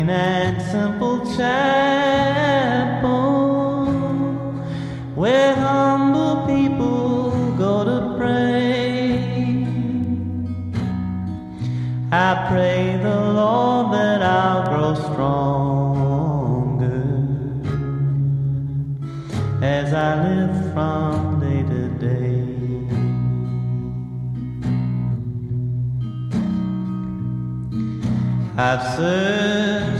and simple chapel where humble people go to pray. I pray the Lord that I'll grow stronger as I live from day to day. I've searched